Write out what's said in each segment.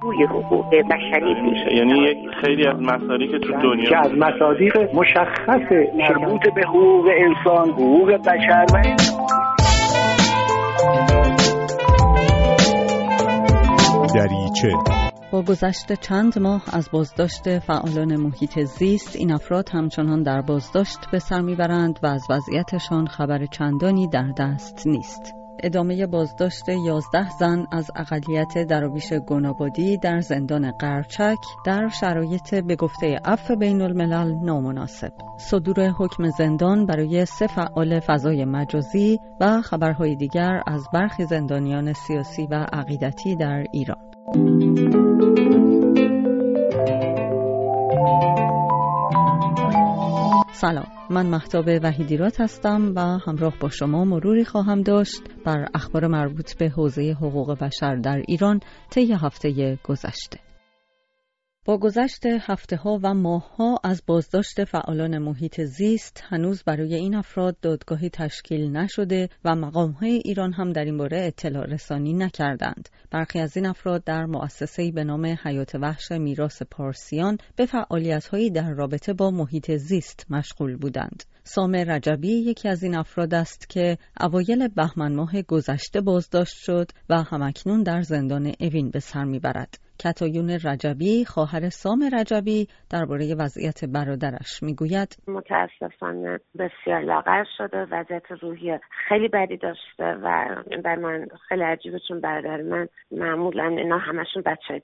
توی حقوق بشری میشه. یعنی یک خیلی از مصادیق تو دنیا که از مصادیق مشخص مربوط به حقوق انسان، حقوق بشر و دریچه. با گذشت چند ماه از بازداشت فعالان محیط زیست، این افراد همچنان در بازداشت به سر میبرند و از وضعیتشان خبر چندانی در دست نیست. ادامه بازداشت 11 زن از اقلیت درویش گنابادی در زندان قرچک در شرایط به گفته عفو بین الملل نامناسب. صدور حکم زندان برای 3 فعال فضای مجازی و خبرهای دیگر از برخی زندانیان سیاسی و عقیدتی در ایران. سلام، من مهتاب وحیدیرات هستم و همراه با شما مروری خواهم داشت بر اخبار مربوط به حوزه حقوق بشر در ایران طی هفته گذشته. با گذشت هفته‌ها و ماه‌ها از بازداشت فعالان محیط زیست، هنوز برای این افراد دادگاهی تشکیل نشده و مقام‌های ایران هم در این باره اطلاع رسانی نکردند. برخی از این افراد در مؤسسه‌ای به نام حیات وحش میراث پارسیان به فعالیت‌هایی در رابطه با محیط زیست مشغول بودند. سامر رجبی یکی از این افراد است که اوایل بهمن ماه گذشته بازداشت شد و همکنون در زندان اوین به سر می‌برد. کتایون رجبی، خواهر سامر رجبی، درباره وضعیت برادرش میگوید: متاسفانه بسیار لاغر شده، وضعیت روحی خیلی بدی داشته و بر من خیلی عجیبه، چون برادر من معمولا اینا همشون بچه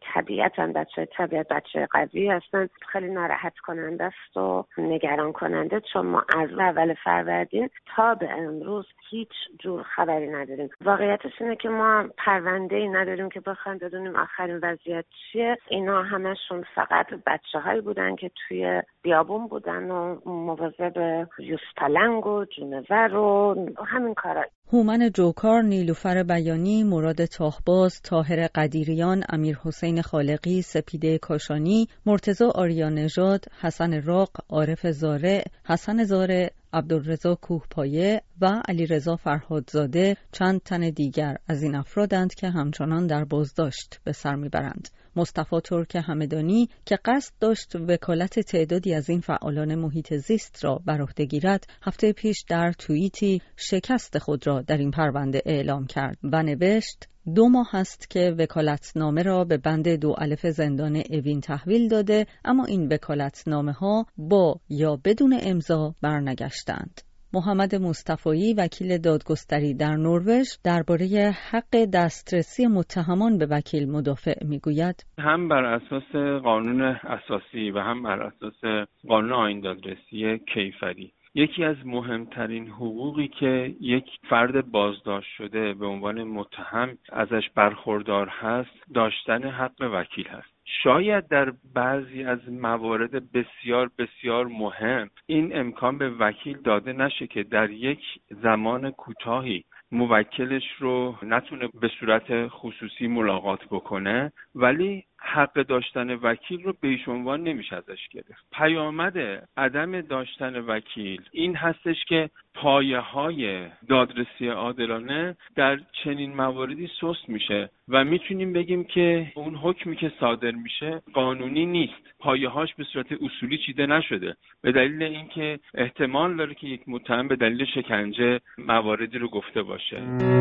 بچه قوی هستن. خیلی ناراحت کننده است و نگران کننده، چون ما از اول فروردین تا به امروز هیچ جور خبری نداریم. واقعیتش اینه که ما پرونده‌ای نداریم که بخوایم بدونیم آخرین وضعیت چیه. اینا همشون فقط بچه‌هایی بودن که توی بیابون بودن و مواظب یوزپلنگ و جونور و همین کارا. هومن جوکار، نیلوفر بیانی، مراد تاهباز، طاهر قدیریان، امیر حسین خالقی، سپیده کاشانی، مرتضی آریانژاد، حسن راق، عارف زارع، حسن زارع، عبدالرضا کوهپایه و علیرضا فرهادزاده چند تن دیگر از این افرادند که همچنان در بازداشت به سر میبرند. مصطفی ترک همدانی که قصد داشت وکالت تعدادی از این فعالان محیط زیست را بر عهده گیرد، هفته پیش در توییتی شکست خود را در این پرونده اعلام کرد و نوشت: 2 ماه است که وکالتنامه را به بند 2 الف زندان اوین تحویل داده، اما این وکالتنامه ها با یا بدون امضا برنگشتند. محمد مصطفی، وکیل دادگستری در نروژ، درباره حق دسترسی متهمان به وکیل مدافع میگوید: هم بر اساس قانون اساسی و هم بر اساس قانون آیین دادرسی کیفری، یکی از مهمترین حقوقی که یک فرد بازداشت شده به عنوان متهم ازش برخوردار هست، داشتن حق وکیل هست. شاید در بعضی از موارد بسیار بسیار مهم این امکان به وکیل داده نشه که در یک زمان کوتاهی موکلش رو نتونه به صورت خصوصی ملاقات بکنه، ولی حق داشتن وکیل رو به هیچ عنوان نمیشه ازش گرفت. پیامد عدم داشتن وکیل این هستش که پایه‌های دادرسی عادلانه در چنین مواردی سست میشه و میتونیم بگیم که اون حکمی که صادر میشه قانونی نیست، پایه‌هاش به صورت اصولی چیده نشده، به دلیل اینکه احتمال داره که یک متهم به دلیل شکنجه مواردی رو گفته باشه.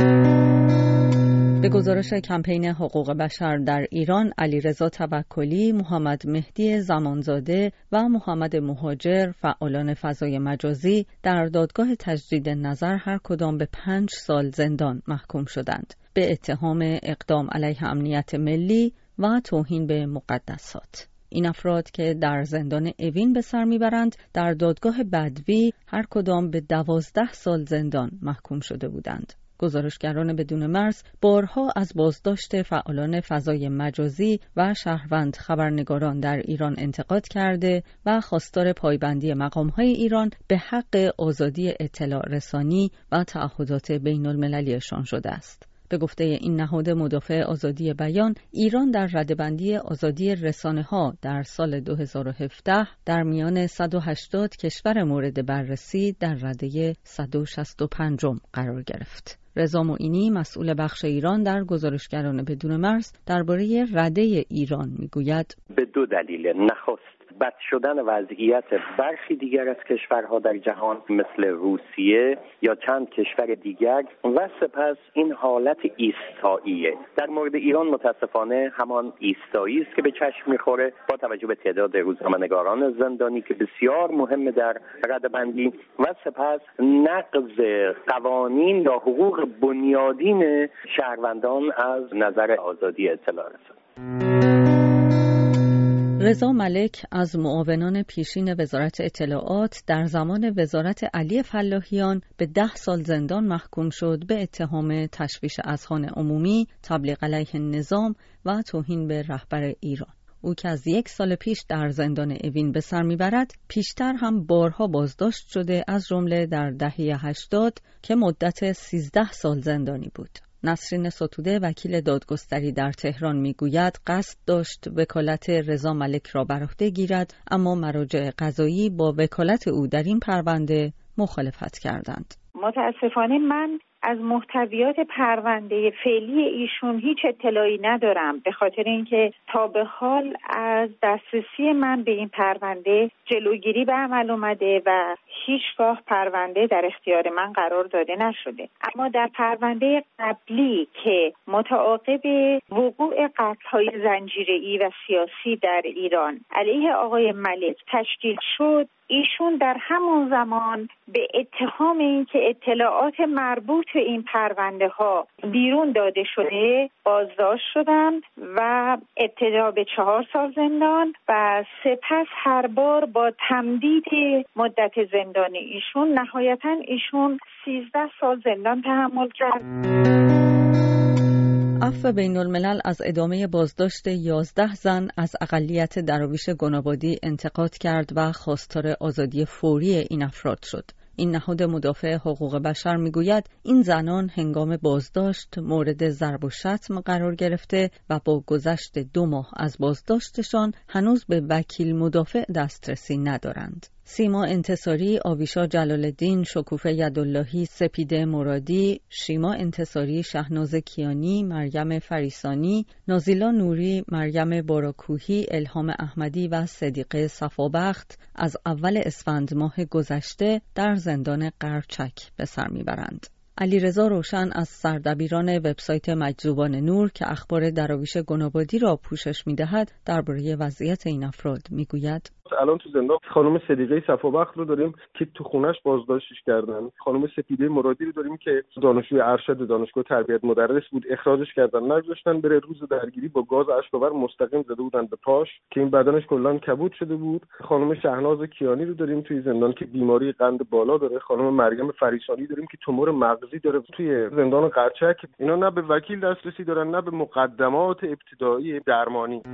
به گزارش کمپین حقوق بشر در ایران، علیرضا توکلی، محمد مهدی زمانزاده و محمد مهاجر، فعالان فضای مجازی، در دادگاه تجدید نظر هر کدام به 5 سال زندان محکوم شدند به اتهام اقدام علیه امنیت ملی و توهین به مقدسات. این افراد که در زندان اوین به سر میبرند، در دادگاه بدوی هر کدام به 12 سال زندان محکوم شده بودند. گزارشگران بدون مرز بارها از بازداشت فعالان فضای مجازی و شهروند خبرنگاران در ایران انتقاد کرده و خواستار پایبندی مقام‌های ایران به حق آزادی اطلاع رسانی و تعهدات بین المللیشان شده است. به گفته این نهاد مدافع آزادی بیان، ایران در رده‌بندی آزادی رسانه‌ها در سال 2017 در میان 180 کشور مورد بررسی در رده 165 قرار گرفت. رضا معینی، مسئول بخش ایران در گزارشگران بدون مرز، درباره رده ایران میگوید: به دو دلیل. نخست، بد شدن وضعیت برخی دیگر از کشورها در جهان مثل روسیه یا چند کشور دیگر و سپس این حالت ایستاییه. در مورد ایران متاسفانه همان ایستایی است که به چشم میخوره با توجه به تعداد روزنامه‌نگاران زندانی که بسیار مهمه در رده‌بندی و سپس نقض قوانین یا حقوق بنیادین شهروندان از نظر آزادی اطلاع رسانی. رضا ملک از معاونان پیشین وزارت اطلاعات در زمان وزارت علی فلاحیان به 10 سال زندان محکوم شد به اتهام تشویش اذهان عمومی، تبلیغ علیه نظام و توهین به رهبر ایران. او که از 1 سال پیش در زندان اوین به سر میبرد، پیشتر هم بارها بازداشت شده، از جمله در دهه 80 که مدت 13 سال زندانی بود. نسرین ستوده، وکیل دادگستری در تهران، میگوید قصد داشت وکالت رضا ملک را بر عهده گیرد، اما مراجع قضایی با وکالت او در این پرونده مخالفت کردند. متاسفانه من از محتویات پرونده فعلی ایشون هیچ اطلاعی ندارم، به خاطر اینکه تا به حال از دسترسی من به این پرونده جلوگیری به عمل اومده و هیچگاه پرونده در اختیار من قرار داده نشده. اما در پرونده قبلی که متعاقب وقوع قتل‌های زنجیره‌ای و سیاسی در ایران علیه آقای ملک تشکیل شد، ایشون در همون زمان به اتهام اینکه اطلاعات مربوط به این پرونده ها بیرون داده شده بازداشت شدند و ابتدا به 4 سال زندان و سپس هر بار با تمدید مدت زندان ایشون نهایتاً ایشون 13 سال زندان تحمل کرد. عفو بین الملل از ادامه بازداشت 11 زن از اقلیت دراویش گنابادی انتقاد کرد و خواستار آزادی فوری این افراد شد. این نهاد مدافع حقوق بشر میگوید این زنان هنگام بازداشت مورد ضرب و شتم قرار گرفته و با گذشت 2 ماه از بازداشتشان هنوز به وکیل مدافع دسترسی ندارند. سیما انتصاری، آویشا جلال‌الدین، شکوفه یداللهی، سپیده مرادی، شیما انتصاری، شهناز کیانی، مریم فریسانی، نازیلا نوری، مریم باراکوهی، الهام احمدی و صدیقه صفابخت از اول اسفند ماه گذشته در زندان قرچک به سر میبرند. علیرضا روشن از سردبیران وبسایت مجذوبان نور که اخبار دراویش گنابادی را پوشش می‌دهد درباره وضعیت این افراد میگوید: الان تو زندان خانم صدیقه صفابخت رو داریم که تو خونش بازداشتش کردن. خانم سپیده مرادی رو داریم که دانشجوی ارشد دانشگاه تربیت مدرس بود، اخراجش کردن، نگذاشتن بره. روز درگیری با گاز اشک‌آور مستقیم زده بودن به پاش که این بدنش کلاً کبود شده بود. خانم شهناز کیانی رو داریم توی زندان که بیماری قند بالا داره. خانم مریم فریسانی داریم که تومور مغزی داره توی زندان قرچک. اینا نه به وکیل دسترسی دارن نه به مقدمات ابتدایی درمانی.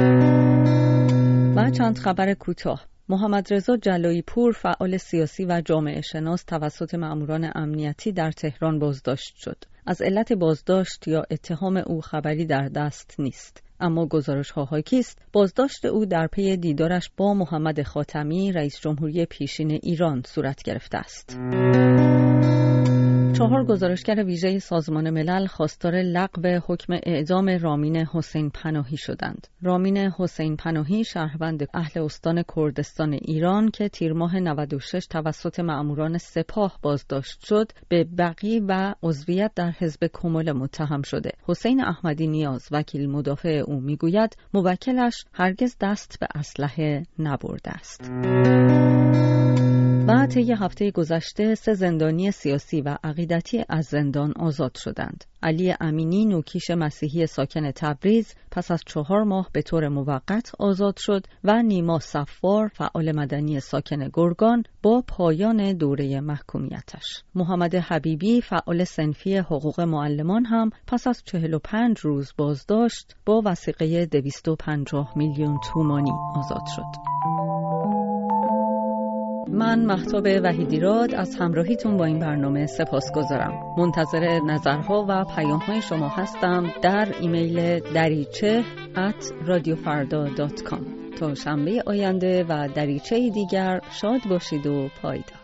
و چند خبر کوتاه. محمد رضا جلایی پور، فعال سیاسی و جامعه شناس، توسط مأموران امنیتی در تهران بازداشت شد. از علت بازداشت یا اتهام او خبری در دست نیست. اما گزارش‌ها حاکی است بازداشت او در پی دیدارش با محمد خاتمی، رئیس جمهوری پیشین ایران صورت گرفته است. 4 گزارشگر ویژه سازمان ملل خواستار لغو حکم اعدام رامین حسین پناهی شدند. رامین حسین پناهی، شهروند اهل استان کردستان ایران که تیر ماه 96 توسط مأموران سپاه بازداشت شد، به بغی و عضویت در حزب کمال متهم شده. حسین احمدی نیاز، وکیل مدافع او، میگوید موکلش هرگز دست به اسلحه نبرده است. و طی هفته گذشته 3 زندانی سیاسی و عقیدتی از زندان آزاد شدند. علی امینی، نوکیش مسیحی ساکن تبریز، پس از 4 ماه به طور موقت آزاد شد و نیما صفار، فعال مدنی ساکن گرگان، با پایان دوره محکومیتش. محمد حبیبی، فعال صنفی حقوق معلمان، هم پس از 45 روز بازداشت با وثیقه 250 میلیون تومانی آزاد شد. من مهتاب وحیدیراد از همراهیتون با این برنامه سپاسگزارم. منتظر نظرها و پیام‌های شما هستم در ایمیل dariche@radiofarda.com. تا شنبه آینده و دریچه دیگر شاد باشید و پایدار.